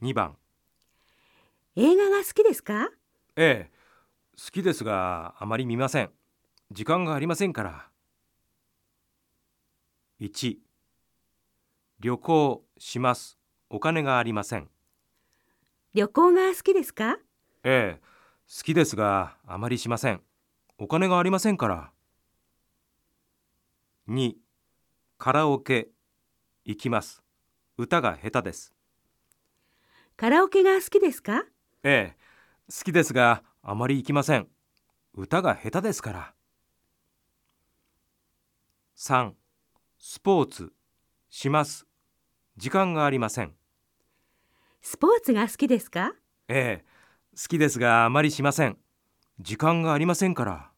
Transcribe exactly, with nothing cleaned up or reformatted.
にばん。 映画が好きですか？ ええ、好きですがあまり見ません。時間がありませんから。いち、旅行します。お金がありません。 旅行が好きですか？ ええ、好きですがあまりしません。お金がありませんから。に、カラオケ行きます。歌が下手です。 カラオケが好きですか？ ええ、好きですがあまり行きません。歌が下手ですから。さん、スポーツします。時間がありません。 スポーツが好きですか？ ええ、好きですがあまりしません。時間がありませんから。